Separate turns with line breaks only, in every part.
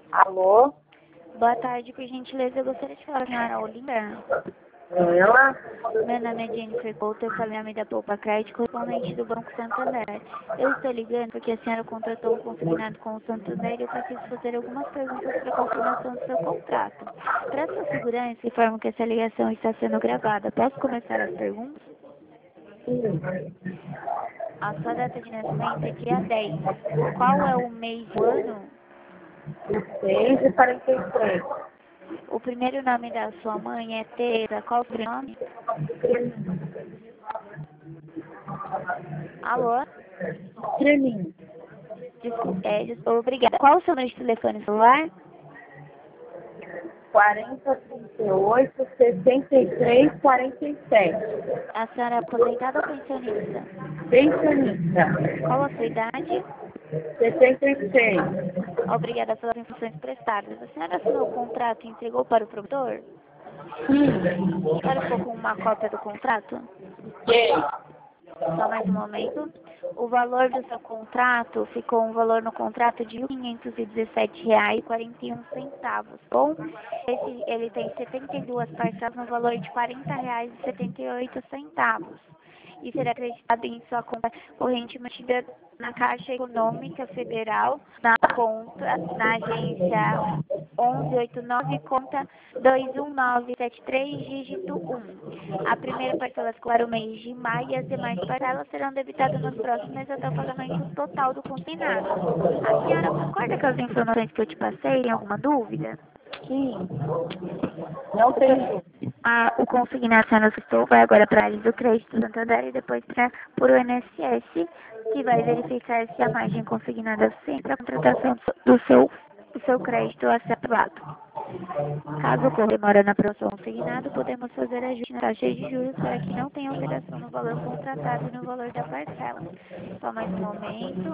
Alô?
Boa tarde, por gentileza, eu gostaria de falar com a senhora Olinda.
Ela?
Meu nome é Jennifer Couto, eu falei nome da Poupa Crédito, correspondente do Banco Santander. Eu estou ligando porque a senhora contratou um consignado com o Santander e eu preciso fazer algumas perguntas para confirmação do seu contrato. Para sua segurança, informo que essa ligação está sendo gravada. Posso começar as perguntas?
Sim.
A sua data de nascimento é dia 10. Qual é o mês e o ano?
6h43.
O primeiro nome da sua mãe é Teresa. Qual o sobrenome? Alô?
Treminho.
Obrigada. Qual o seu número de telefone celular?
4038-63-47.
A senhora é aposentada ou pensionista?
Pensionista.
Qual a sua idade?
66.
Obrigada pelas informações prestadas. A senhora assinou o contrato e entregou para o promotor?
Sim.
A senhora ficou com uma cópia do contrato?
Quem?
Só mais um momento. O valor do seu contrato ficou um valor no contrato de R$ 517,41. Bom, ele tem 72 parcelas no valor de R$ 40,78. E será acreditado em sua conta corrente mantida na Caixa Econômica Federal, na agência 1189, conta 21973, dígito 1. A primeira parcela ficou para o mês de maio e as demais parcelas serão debitadas nos próximos meses até o pagamento total do consignado. A senhora concorda com as informações que eu te passei? Tem alguma dúvida?
Sim. Não tem dúvida.
O consignado sendo assustou vai agora para a área do crédito do Santander e depois por o INSS, que vai verificar se a margem consignada é suficiente para a contratação do seu crédito a ser aprovado. Caso ocorra demora na aprovação consignado, podemos fazer ajuste na taxa de juros para que não tenha alteração no valor contratado e no valor da parcela. Só mais um momento.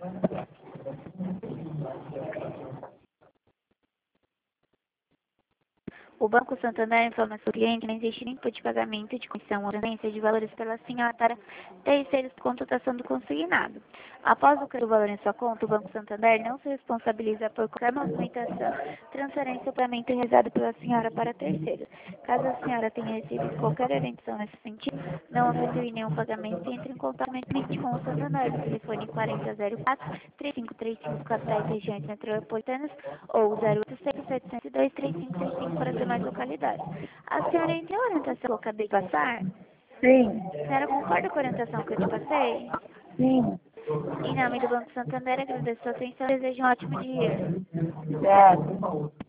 O Banco Santander informa ao seu cliente que não existe nenhum tipo de pagamento de comissão ou transferência de valores pela senhora para terceiros de contratação do consignado. Após o crédito do valor em sua conta, o Banco Santander não se responsabiliza por qualquer movimentação, transferência ou pagamento realizado pela senhora para terceiros. Caso a senhora tenha recebido qualquer orientação nesse sentido, não efetue nenhum pagamento e entre em contato imediatamente com o Santander no telefone 4004-3535 capitais e regiões metropolitanas ou 0800-702-3565 para demais localidades. A senhora entendeu a orientação que eu acabei de passar?
Sim.
A senhora concorda com a orientação que eu te passei?
Sim.
Em nome do Banco Santander, agradeço a sua atenção e desejo um ótimo dia.
Certo.